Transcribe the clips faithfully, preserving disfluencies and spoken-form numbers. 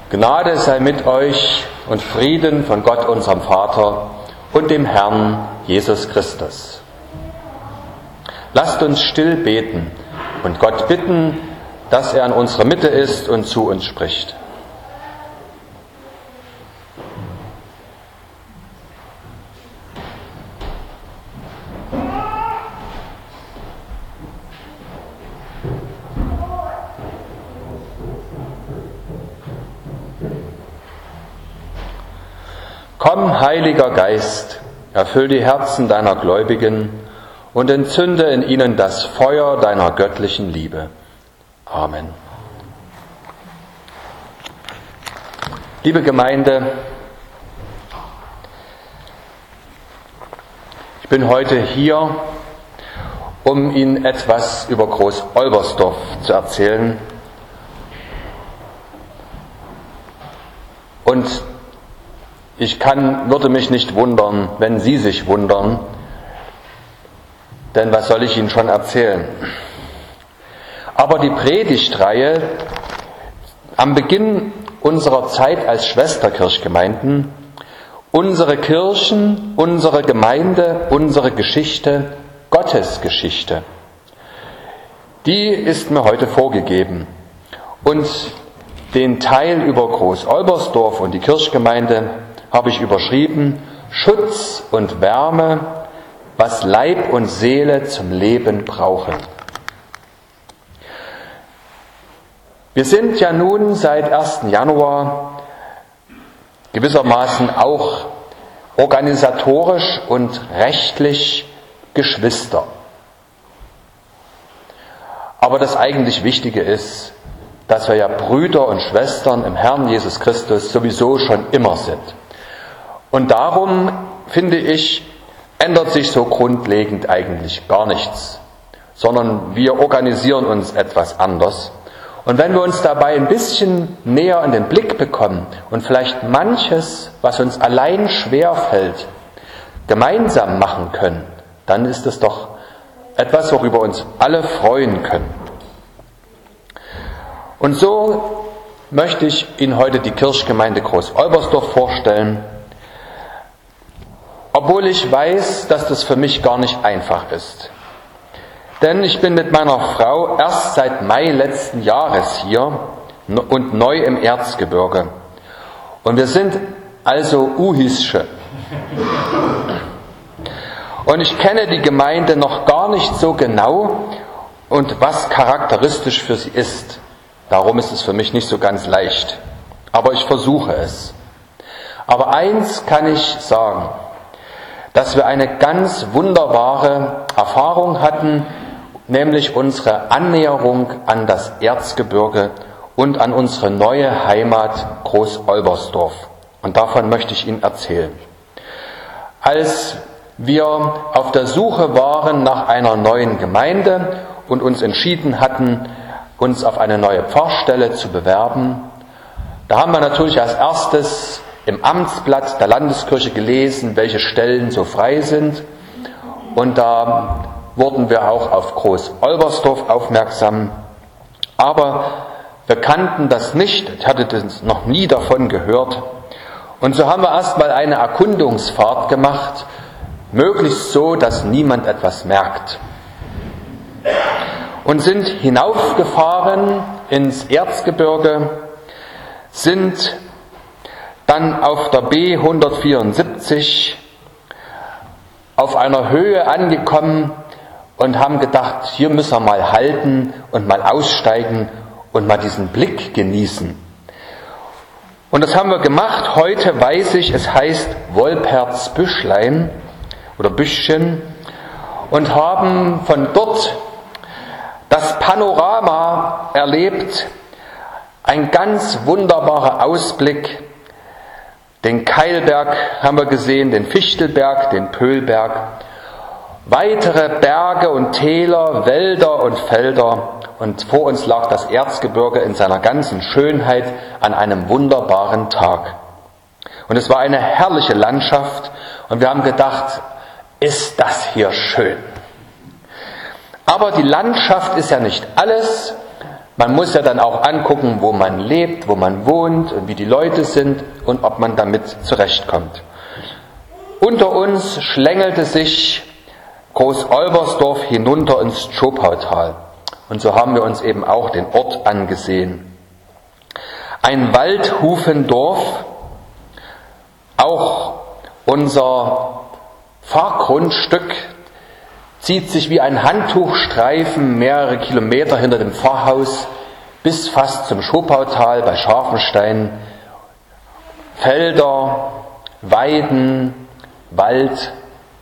Gnade sei mit euch und Frieden von Gott, unserem Vater und dem Herrn Jesus Christus. Lasst uns still beten und Gott bitten, dass er in unserer Mitte ist und zu uns spricht. Komm, Heiliger Geist, erfüll die Herzen deiner Gläubigen und entzünde in ihnen das Feuer deiner göttlichen Liebe. Amen. Liebe Gemeinde, ich bin heute hier, um Ihnen etwas über Groß-Olbersdorf zu erzählen. Und ich kann, würde mich nicht wundern, wenn Sie sich wundern, denn was soll ich Ihnen schon erzählen? Aber die Predigtreihe am Beginn unserer Zeit als Schwesterkirchgemeinden, unsere Kirchen, unsere Gemeinde, unsere Geschichte, Gottes Geschichte, die ist mir heute vorgegeben. Und den Teil über Groß-Olbersdorf und die Kirchgemeinde habe ich überschrieben: Schutz und Wärme, was Leib und Seele zum Leben brauchen. Wir sind ja nun seit ersten Januar gewissermaßen auch organisatorisch und rechtlich Geschwister. Aber das eigentlich Wichtige ist, dass wir ja Brüder und Schwestern im Herrn Jesus Christus sowieso schon immer sind. Und darum, finde ich, ändert sich so grundlegend eigentlich gar nichts, sondern wir organisieren uns etwas anders. Und wenn wir uns dabei ein bisschen näher in den Blick bekommen und vielleicht manches, was uns allein schwerfällt, gemeinsam machen können, dann ist es doch etwas, worüber uns alle freuen können. Und so möchte ich Ihnen heute die Kirchgemeinde Groß-Olbersdorf vorstellen, obwohl ich weiß, dass das für mich gar nicht einfach ist. Denn ich bin mit meiner Frau erst seit Mai letzten Jahres hier und neu im Erzgebirge. Und wir sind also Uhische. Und ich kenne die Gemeinde noch gar nicht so genau und was charakteristisch für sie ist. Darum ist es für mich nicht so ganz leicht. Aber ich versuche es. Aber eins kann ich sagen, dass wir eine ganz wunderbare Erfahrung hatten, nämlich unsere Annäherung an das Erzgebirge und an unsere neue Heimat Groß-Olbersdorf. Und davon möchte ich Ihnen erzählen. Als wir auf der Suche waren nach einer neuen Gemeinde und uns entschieden hatten, uns auf eine neue Pfarrstelle zu bewerben, da haben wir natürlich als erstes im Amtsblatt der Landeskirche gelesen, welche Stellen so frei sind. Und da wurden wir auch auf Groß-Olbersdorf aufmerksam. Aber wir kannten das nicht, ich hatte das noch nie davon gehört. Und so haben wir erstmal eine Erkundungsfahrt gemacht, möglichst so, dass niemand etwas merkt. Und sind hinaufgefahren ins Erzgebirge, sind dann auf der B hundertvierundsiebzig auf einer Höhe angekommen und haben gedacht, hier müssen wir mal halten und mal aussteigen und mal diesen Blick genießen. Und das haben wir gemacht. Heute weiß ich, es heißt Wolpertsbüschlein oder Büschchen, und haben von dort das Panorama erlebt, ein ganz wunderbarer Ausblick. Den Keilberg haben wir gesehen, den Fichtelberg, den Pöhlberg, weitere Berge und Täler, Wälder und Felder, und vor uns lag das Erzgebirge in seiner ganzen Schönheit an einem wunderbaren Tag. Und es war eine herrliche Landschaft und wir haben gedacht, ist das hier schön. Aber die Landschaft ist ja nicht alles, Man muss ja dann auch angucken, wo man lebt, wo man wohnt und wie die Leute sind und ob man damit zurechtkommt. Unter uns schlängelte sich Groß-Olbersdorf hinunter ins Zschopautal. Und so haben wir uns eben auch den Ort angesehen. Ein Waldhufendorf, auch unser Fahrgrundstück, zieht sich wie ein Handtuchstreifen mehrere Kilometer hinter dem Pfarrhaus bis fast zum Zschopautal bei Scharfenstein. Felder, Weiden, Wald.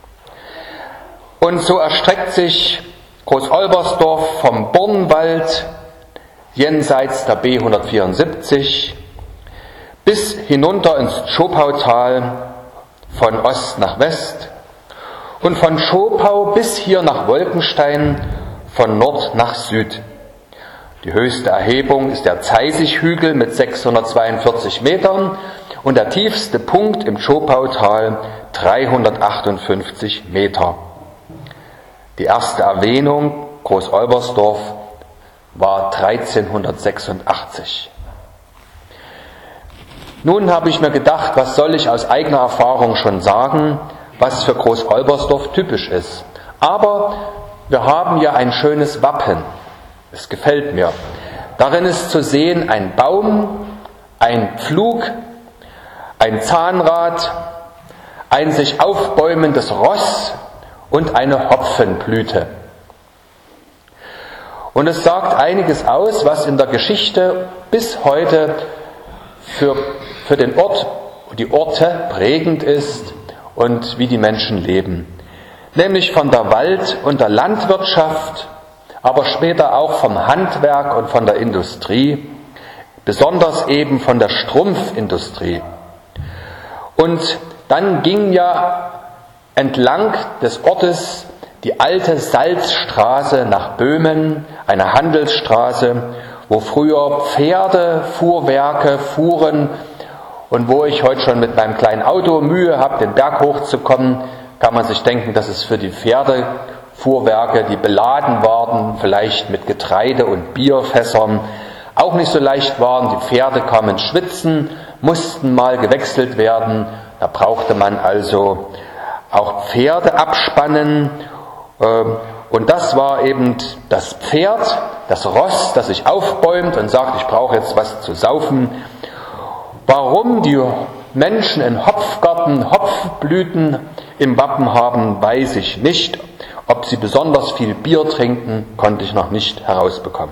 Und so erstreckt sich Groß-Olbersdorf vom Bornwald jenseits der B hundertvierundsiebzig bis hinunter ins Zschopautal von Ost nach West und von Zschopau bis hier nach Wolkenstein von Nord nach Süd. Die höchste Erhebung ist der Zeisighügel mit sechshundertzweiundvierzig Metern und der tiefste Punkt im Zschopautal dreihundertachtundfünfzig Meter. Die erste Erwähnung, Groß-Olbersdorf, war dreizehnhundertsechsundachtzig. Nun habe ich mir gedacht, was soll ich aus eigener Erfahrung schon sagen, was für Groß-Olbersdorf typisch ist. Aber wir haben ja ein schönes Wappen. Es gefällt mir. Darin ist zu sehen ein Baum, ein Pflug, ein Zahnrad, ein sich aufbäumendes Ross und eine Hopfenblüte. Und es sagt einiges aus, was in der Geschichte bis heute für, für den Ort, die Orte prägend ist und wie die Menschen leben. Nämlich von der Wald- und der Landwirtschaft, aber später auch vom Handwerk und von der Industrie, besonders eben von der Strumpfindustrie. Und dann ging ja entlang des Ortes die alte Salzstraße nach Böhmen, eine Handelsstraße, wo früher Pferdefuhrwerke fuhren und wo ich heute schon mit meinem kleinen Auto Mühe habe, den Berg hochzukommen, kann man sich denken, dass es für die Pferdefuhrwerke, die beladen waren, vielleicht mit Getreide und Bierfässern, auch nicht so leicht waren. Die Pferde kamen ins Schwitzen, mussten mal gewechselt werden. Da brauchte man also auch Pferde abspannen. Und das war eben das Pferd, das Ross, das sich aufbäumt und sagt, ich brauche jetzt was zu saufen. Warum die Menschen in Hopfgarten Hopfblüten im Wappen haben, weiß ich nicht. Ob sie besonders viel Bier trinken, konnte ich noch nicht herausbekommen.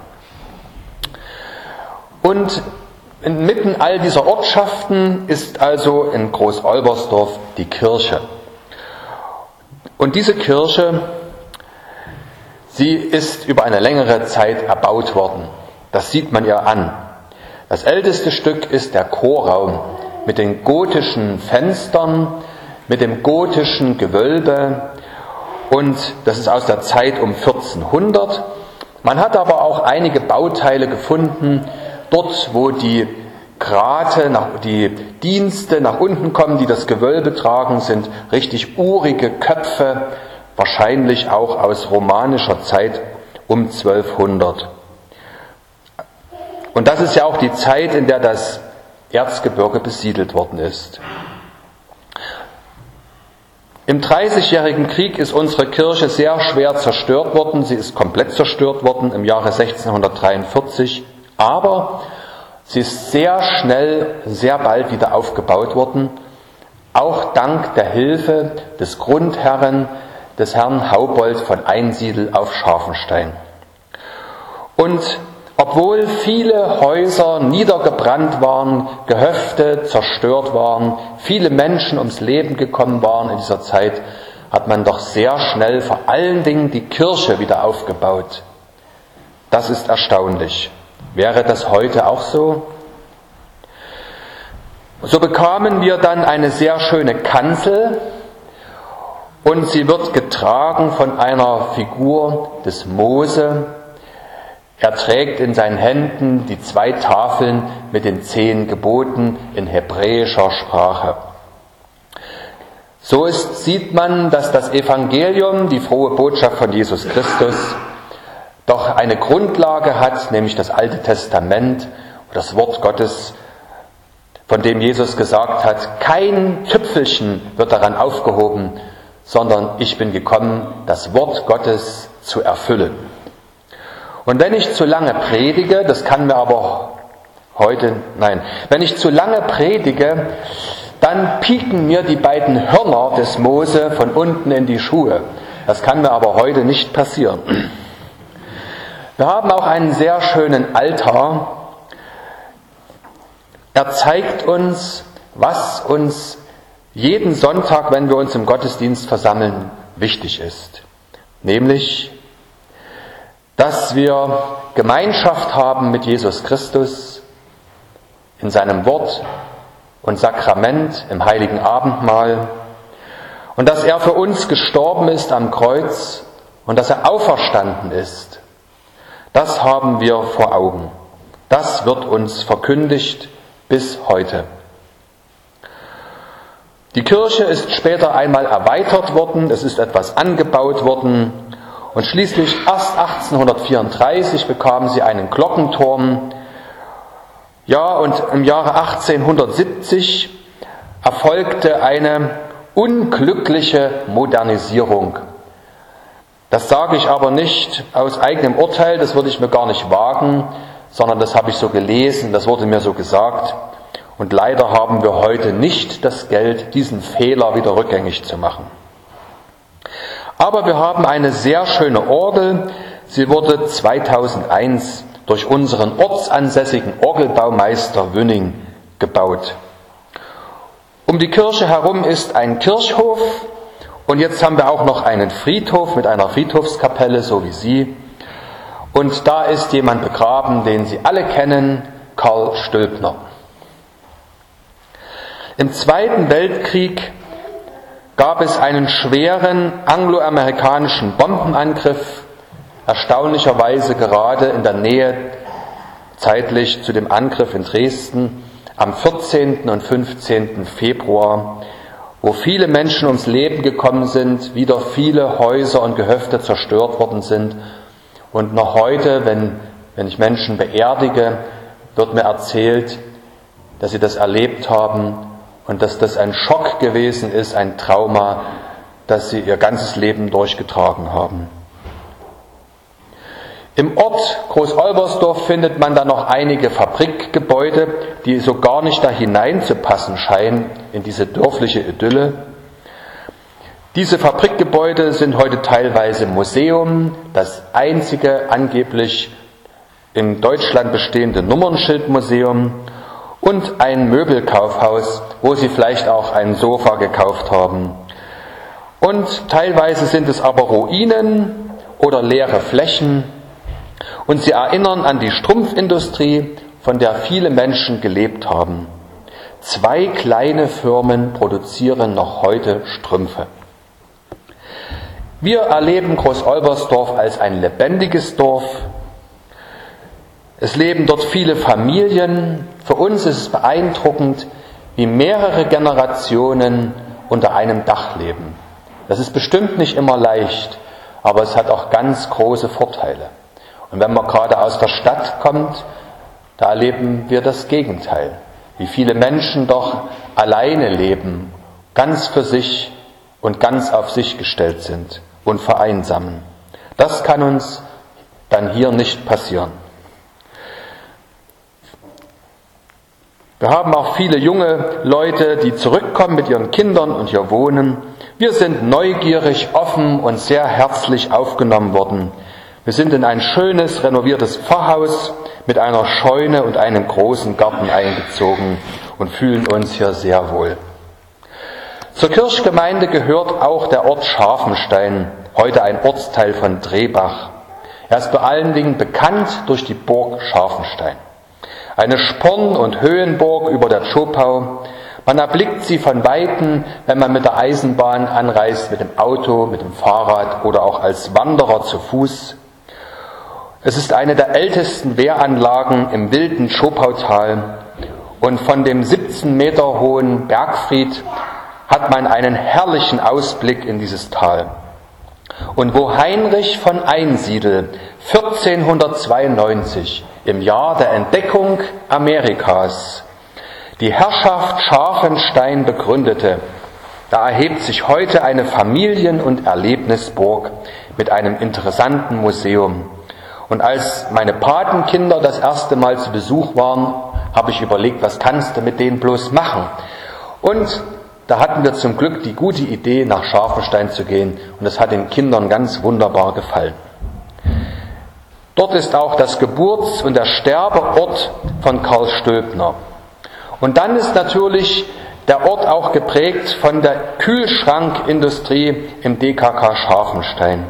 Und inmitten all dieser Ortschaften ist also in Groß-Olbersdorf die Kirche. Und diese Kirche, sie ist über eine längere Zeit erbaut worden. Das sieht man ihr an. Das älteste Stück ist der Chorraum mit den gotischen Fenstern, mit dem gotischen Gewölbe, und das ist aus der Zeit um vierzehnhundert. Man hat aber auch einige Bauteile gefunden, dort wo die Grate, die Dienste nach unten kommen, die das Gewölbe tragen, sind richtig urige Köpfe, wahrscheinlich auch aus romanischer Zeit um zwölfhundert. Und das ist ja auch die Zeit, in der das Erzgebirge besiedelt worden ist. Im Dreißigjährigen Krieg ist unsere Kirche sehr schwer zerstört worden. Sie ist komplett zerstört worden im Jahre sechzehnhundertdreiundvierzig. Aber sie ist sehr schnell, sehr bald wieder aufgebaut worden. Auch dank der Hilfe des Grundherren, des Herrn Haubold von Einsiedel auf Scharfenstein. Und obwohl viele Häuser niedergebrannt waren, Gehöfte zerstört waren, viele Menschen ums Leben gekommen waren in dieser Zeit, hat man doch sehr schnell vor allen Dingen die Kirche wieder aufgebaut. Das ist erstaunlich. Wäre das heute auch so? So bekamen wir dann eine sehr schöne Kanzel und sie wird getragen von einer Figur des Mose. Er trägt in seinen Händen die zwei Tafeln mit den zehn Geboten in hebräischer Sprache. So ist, sieht man, dass das Evangelium, die frohe Botschaft von Jesus Christus, doch eine Grundlage hat, nämlich das Alte Testament, das Wort Gottes, von dem Jesus gesagt hat, kein Tüpfelchen wird daran aufgehoben, sondern ich bin gekommen, das Wort Gottes zu erfüllen. Und wenn ich zu lange predige, das kann mir aber heute, nein, wenn ich zu lange predige, dann pieken mir die beiden Hörner des Mose von unten in die Schuhe. Das kann mir aber heute nicht passieren. Wir haben auch einen sehr schönen Altar. Er zeigt uns, was uns jeden Sonntag, wenn wir uns im Gottesdienst versammeln, wichtig ist. Nämlich, dass wir Gemeinschaft haben mit Jesus Christus in seinem Wort und Sakrament im heiligen Abendmahl und dass er für uns gestorben ist am Kreuz und dass er auferstanden ist. Das haben wir vor Augen. Das wird uns verkündigt bis heute. Die Kirche ist später einmal erweitert worden, es ist etwas angebaut worden und schließlich erst achtzehnhundertvierunddreißig bekam sie einen Glockenturm. Ja, und im Jahre achtzehnhundertsiebzig erfolgte eine unglückliche Modernisierung. Das sage ich aber nicht aus eigenem Urteil, das würde ich mir gar nicht wagen, sondern das habe ich so gelesen, das wurde mir so gesagt. Und leider haben wir heute nicht das Geld, diesen Fehler wieder rückgängig zu machen. Aber wir haben eine sehr schöne Orgel. Sie wurde zweitausendeins durch unseren ortsansässigen Orgelbaumeister Wünning gebaut. Um die Kirche herum ist ein Kirchhof und jetzt haben wir auch noch einen Friedhof mit einer Friedhofskapelle, so wie Sie. Und da ist jemand begraben, den Sie alle kennen, Karl Stülpner. Im Zweiten Weltkrieg gab es einen schweren angloamerikanischen Bombenangriff, erstaunlicherweise gerade in der Nähe zeitlich zu dem Angriff in Dresden am vierzehnten und fünfzehnten Februar, wo viele Menschen ums Leben gekommen sind, wieder viele Häuser und Gehöfte zerstört worden sind. Und noch heute, wenn, wenn ich Menschen beerdige, wird mir erzählt, dass sie das erlebt haben und dass das ein Schock gewesen ist, ein Trauma, das sie ihr ganzes Leben durchgetragen haben. Im Ort Groß-Olbersdorf findet man dann noch einige Fabrikgebäude, die so gar nicht da hineinzupassen scheinen in diese dörfliche Idylle. Diese Fabrikgebäude sind heute teilweise Museum, das einzige angeblich in Deutschland bestehende Nummernschildmuseum und ein Möbelkaufhaus, wo Sie vielleicht auch ein Sofa gekauft haben. Und teilweise sind es aber Ruinen oder leere Flächen und sie erinnern an die Strumpfindustrie, von der viele Menschen gelebt haben. Zwei kleine Firmen produzieren noch heute Strümpfe. Wir erleben Groß-Olbersdorf als ein lebendiges Dorf. Es leben dort viele Familien. Für uns ist es beeindruckend, wie mehrere Generationen unter einem Dach leben. Das ist bestimmt nicht immer leicht, aber es hat auch ganz große Vorteile. Und wenn man gerade aus der Stadt kommt, da erleben wir das Gegenteil. Wie viele Menschen doch alleine leben, ganz für sich und ganz auf sich gestellt sind und vereinsamen. Das kann uns dann hier nicht passieren. Wir haben auch viele junge Leute, die zurückkommen mit ihren Kindern und hier wohnen. Wir sind neugierig, offen und sehr herzlich aufgenommen worden. Wir sind in ein schönes, renoviertes Pfarrhaus mit einer Scheune und einem großen Garten eingezogen und fühlen uns hier sehr wohl. Zur Kirchgemeinde gehört auch der Ort Scharfenstein, heute ein Ortsteil von Drehbach. Er ist vor allen Dingen bekannt durch die Burg Scharfenstein. Eine Sporn- und Höhenburg über der Zschopau. Man erblickt sie von Weitem, wenn man mit der Eisenbahn anreist, mit dem Auto, mit dem Fahrrad oder auch als Wanderer zu Fuß. Es ist eine der ältesten Wehranlagen im wilden Zschopautal und von dem siebzehn Meter hohen Bergfried hat man einen herrlichen Ausblick in dieses Tal. Und wo Heinrich von Einsiedel vierzehnhundertzweiundneunzig im Jahr der Entdeckung Amerikas die Herrschaft Scharfenstein begründete, da erhebt sich heute eine Familien- und Erlebnisburg mit einem interessanten Museum. Und als meine Patenkinder das erste Mal zu Besuch waren, habe ich überlegt, was kannst du mit denen bloß machen? Und da hatten wir zum Glück die gute Idee, nach Scharfenstein zu gehen. Und das hat den Kindern ganz wunderbar gefallen. Dort ist auch das Geburts- und der Sterbeort von Karl Stülpner. Und dann ist natürlich der Ort auch geprägt von der Kühlschrankindustrie im D K K Scharfenstein.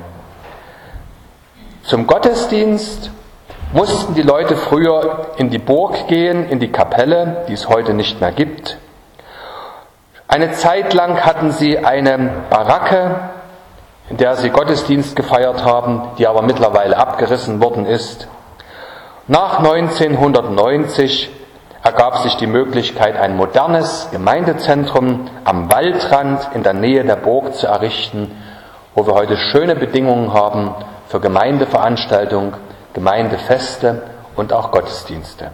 Zum Gottesdienst mussten die Leute früher in die Burg gehen, in die Kapelle, die es heute nicht mehr gibt. Eine Zeit lang hatten sie eine Baracke, in der sie Gottesdienst gefeiert haben, die aber mittlerweile abgerissen worden ist. Nach neunzehnhundertneunzig ergab sich die Möglichkeit, ein modernes Gemeindezentrum am Waldrand in der Nähe der Burg zu errichten, wo wir heute schöne Bedingungen haben für Gemeindeveranstaltungen, Gemeindefeste und auch Gottesdienste.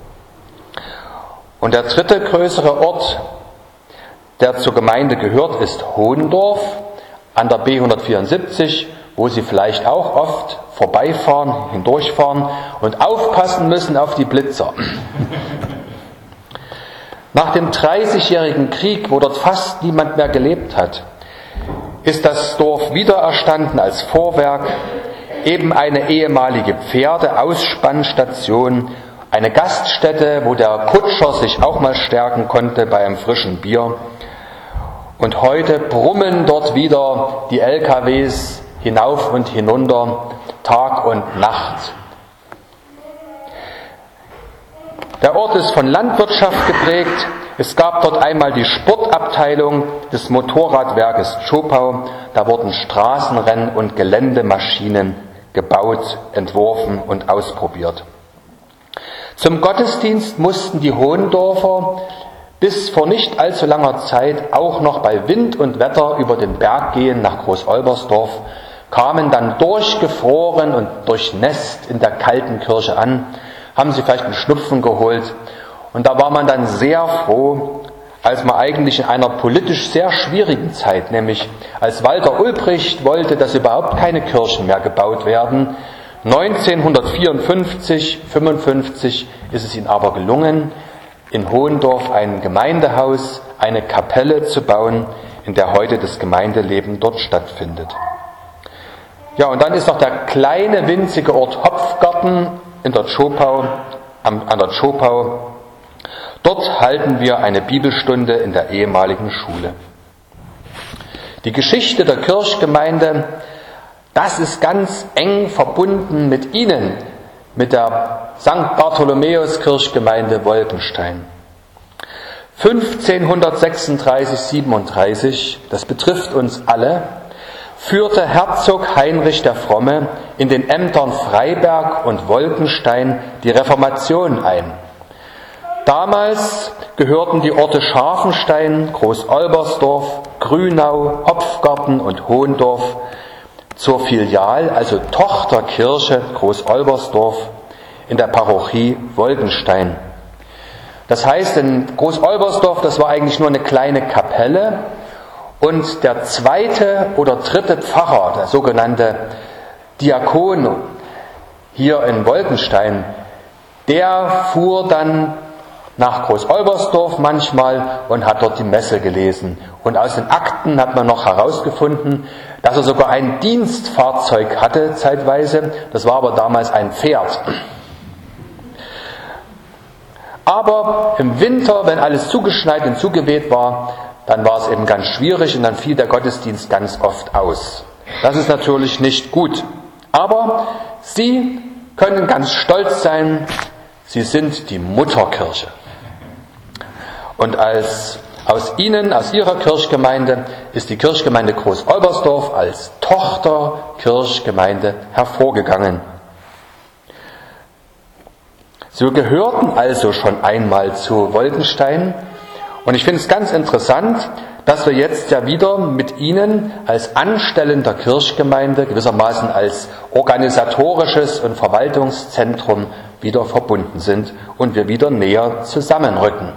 Und der dritte größere Ort, der zur Gemeinde gehört, ist Hohendorf an der B hundertvierundsiebzig, wo Sie vielleicht auch oft vorbeifahren, hindurchfahren und aufpassen müssen auf die Blitzer. Nach dem Dreißigjährigen Krieg, wo dort fast niemand mehr gelebt hat, ist das Dorf wiedererstanden als Vorwerk, eben eine ehemalige Pferdeausspannstation, eine Gaststätte, wo der Kutscher sich auch mal stärken konnte bei einem frischen Bier. Und heute brummen dort wieder die L K Ws hinauf und hinunter, Tag und Nacht. Der Ort ist von Landwirtschaft geprägt. Es gab dort einmal die Sportabteilung des Motorradwerkes Zschopau. Da wurden Straßenrennen und Geländemaschinen gebaut, entworfen und ausprobiert. Zum Gottesdienst mussten die Hohendorfer bis vor nicht allzu langer Zeit auch noch bei Wind und Wetter über den Berg gehen nach Groß-Olbersdorf, kamen dann durchgefroren und durchnässt in der kalten Kirche an, haben sie vielleicht einen Schnupfen geholt. Und da war man dann sehr froh, als man eigentlich in einer politisch sehr schwierigen Zeit, nämlich als Walter Ulbricht wollte, dass überhaupt keine Kirchen mehr gebaut werden. neunzehnhundertvierundfünfzig, fünfundfünfzig ist es ihnen aber gelungen, in Hohendorf ein Gemeindehaus, eine Kapelle zu bauen, in der heute das Gemeindeleben dort stattfindet. Ja, und dann ist noch der kleine winzige Ort Hopfgarten in der Zschopau, an der Zschopau. Dort halten wir eine Bibelstunde in der ehemaligen Schule. Die Geschichte der Kirchgemeinde, das ist ganz eng verbunden mit Ihnen, mit der Sankt Bartholomäus Kirchgemeinde Wolkenstein. fünfzehnhundertsechsunddreißig siebenunddreißig, das betrifft uns alle, führte Herzog Heinrich der Fromme in den Ämtern Freiberg und Wolkenstein die Reformation ein. Damals gehörten die Orte Scharfenstein, Groß-Olbersdorf, Grünau, Hopfgarten und Hohendorf zur Filial, also Tochterkirche Groß-Olbersdorf in der Parochie Wolkenstein. Das heißt, in Groß-Olbersdorf, das war eigentlich nur eine kleine Kapelle, und der zweite oder dritte Pfarrer, der sogenannte Diakon hier in Wolkenstein, der fuhr dann nach Groß-Olbersdorf manchmal und hat dort die Messe gelesen. Und aus den Akten hat man noch herausgefunden, dass er sogar ein Dienstfahrzeug hatte zeitweise. Das war aber damals ein Pferd. Aber im Winter, wenn alles zugeschneit und zugeweht war, dann war es eben ganz schwierig und dann fiel der Gottesdienst ganz oft aus. Das ist natürlich nicht gut. Aber Sie können ganz stolz sein, Sie sind die Mutterkirche. Und als aus Ihnen, aus Ihrer Kirchgemeinde, ist die Kirchgemeinde Groß-Olbersdorf als Tochterkirchgemeinde hervorgegangen. Sie gehörten also schon einmal zu Wolkenstein Und ich finde es ganz interessant, dass wir jetzt ja wieder mit Ihnen als anstellender Kirchgemeinde, gewissermaßen als organisatorisches und Verwaltungszentrum wieder verbunden sind und wir wieder näher zusammenrücken.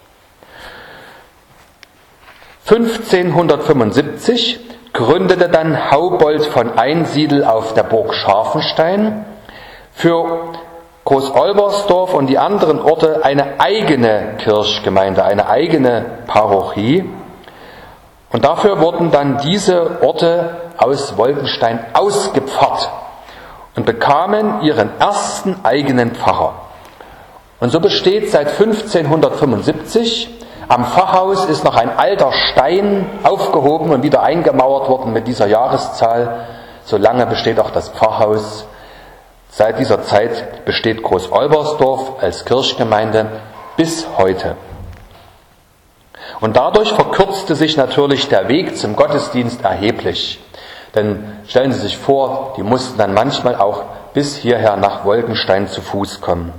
fünfzehnhundertfünfundsiebzig gründete dann Haubold von Einsiedel auf der Burg Scharfenstein für Groß-Olbersdorf und die anderen Orte eine eigene Kirchgemeinde, eine eigene Parochie. Und dafür wurden dann diese Orte aus Wolkenstein ausgepfarrt und bekamen ihren ersten eigenen Pfarrer. Und so besteht seit fünfzehnhundertfünfundsiebzig, am Pfarrhaus ist noch ein alter Stein aufgehoben und wieder eingemauert worden mit dieser Jahreszahl. So lange besteht auch das Pfarrhaus. Seit dieser Zeit besteht Groß-Olbersdorf als Kirchgemeinde bis heute. Und dadurch verkürzte sich natürlich der Weg zum Gottesdienst erheblich. Denn stellen Sie sich vor, die mussten dann manchmal auch bis hierher nach Wolkenstein zu Fuß kommen.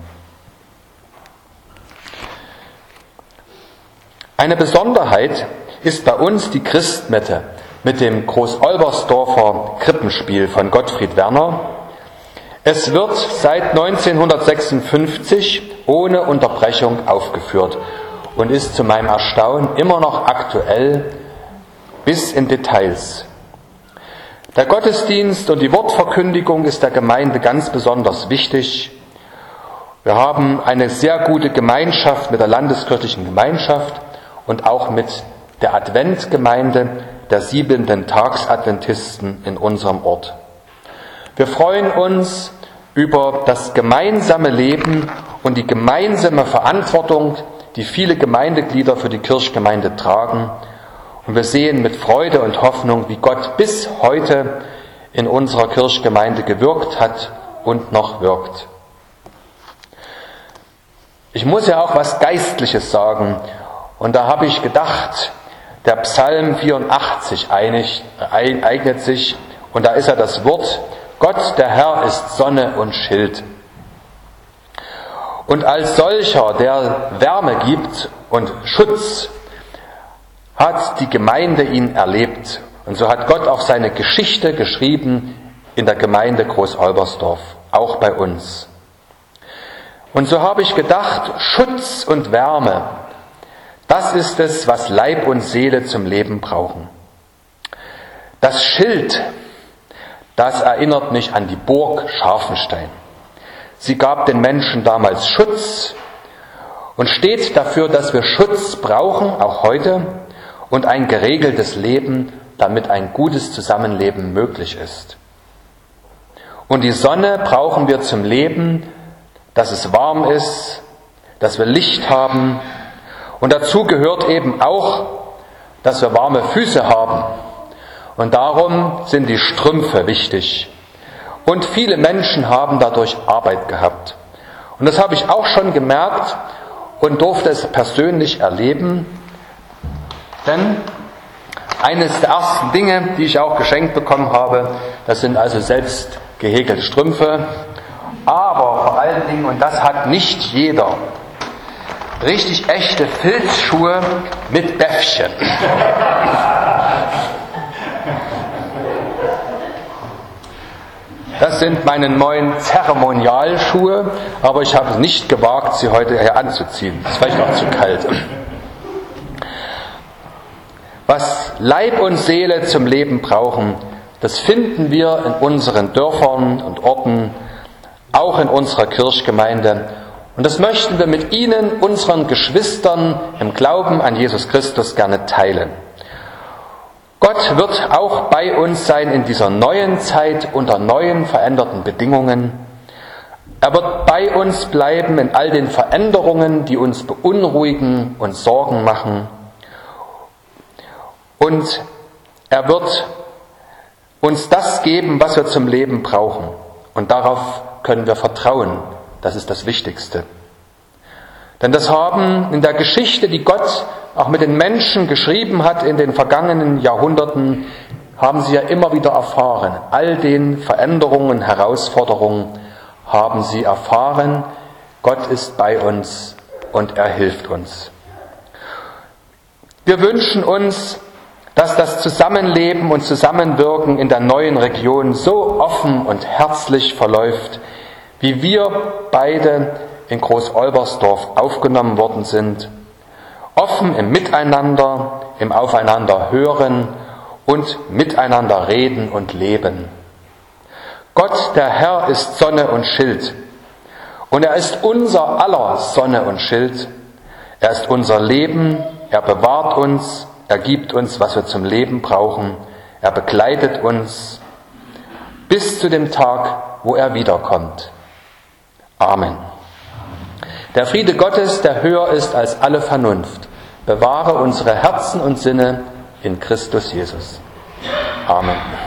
Eine Besonderheit ist bei uns die Christmette mit dem Groß-Olbersdorfer Krippenspiel von Gottfried Werner. Es wird seit neunzehnhundertsechsundfünfzig ohne Unterbrechung aufgeführt und ist zu meinem Erstaunen immer noch aktuell bis in Details. Der Gottesdienst und die Wortverkündigung ist der Gemeinde ganz besonders wichtig. Wir haben eine sehr gute Gemeinschaft mit der Landeskirchlichen Gemeinschaft und auch mit der Adventgemeinde der Siebenten Tagsadventisten in unserem Ort. Wir freuen uns über das gemeinsame Leben und die gemeinsame Verantwortung, die viele Gemeindeglieder für die Kirchgemeinde tragen. Und wir sehen mit Freude und Hoffnung, wie Gott bis heute in unserer Kirchgemeinde gewirkt hat und noch wirkt. Ich muss ja auch was Geistliches sagen. Und da habe ich gedacht, der Psalm vierundachtzig einig, eignet sich, und da ist ja das Wort: Gott, der Herr, ist Sonne und Schild. Und als solcher, der Wärme gibt und Schutz, hat die Gemeinde ihn erlebt. Und so hat Gott auch seine Geschichte geschrieben in der Gemeinde Groß-Olbersdorf, auch bei uns. Und so habe ich gedacht, Schutz und Wärme, das ist es, was Leib und Seele zum Leben brauchen. Das Schild, das erinnert mich an die Burg Scharfenstein. Sie gab den Menschen damals Schutz und steht dafür, dass wir Schutz brauchen, auch heute, und ein geregeltes Leben, damit ein gutes Zusammenleben möglich ist. Und die Sonne brauchen wir zum Leben, dass es warm ist, dass wir Licht haben. Und dazu gehört eben auch, dass wir warme Füße haben. Und darum sind die Strümpfe wichtig. Und viele Menschen haben dadurch Arbeit gehabt. Und das habe ich auch schon gemerkt und durfte es persönlich erleben. Denn eines der ersten Dinge, die ich auch geschenkt bekommen habe, das sind also selbst gehäkelte Strümpfe. Aber vor allen Dingen, und das hat nicht jeder, richtig echte Filzschuhe mit Bäffchen. Das sind meine neuen Zeremonialschuhe, aber ich habe es nicht gewagt, sie heute hier anzuziehen. Es ist vielleicht noch zu kalt. Was Leib und Seele zum Leben brauchen, das finden wir in unseren Dörfern und Orten, auch in unserer Kirchgemeinde. Und das möchten wir mit Ihnen, unseren Geschwistern im Glauben an Jesus Christus, gerne teilen. Gott wird auch bei uns sein in dieser neuen Zeit unter neuen veränderten Bedingungen. Er wird bei uns bleiben in all den Veränderungen, die uns beunruhigen und Sorgen machen. Und er wird uns das geben, was wir zum Leben brauchen. Und darauf können wir vertrauen. Das ist das Wichtigste. Denn das haben in der Geschichte, die Gott auch mit den Menschen geschrieben hat in den vergangenen Jahrhunderten, haben sie ja immer wieder erfahren. All den Veränderungen, Herausforderungen haben sie erfahren. Gott ist bei uns und er hilft uns. Wir wünschen uns, dass das Zusammenleben und Zusammenwirken in der neuen Region so offen und herzlich verläuft, wie wir beide in Groß-Olbersdorf aufgenommen worden sind. Offen im Miteinander, im Aufeinander hören und miteinander reden und leben. Gott, der Herr, ist Sonne und Schild. Und er ist unser aller Sonne und Schild. Er ist unser Leben, er bewahrt uns, er gibt uns, was wir zum Leben brauchen. Er begleitet uns bis zu dem Tag, wo er wiederkommt. Amen. Der Friede Gottes, der höher ist als alle Vernunft, bewahre unsere Herzen und Sinne in Christus Jesus. Amen.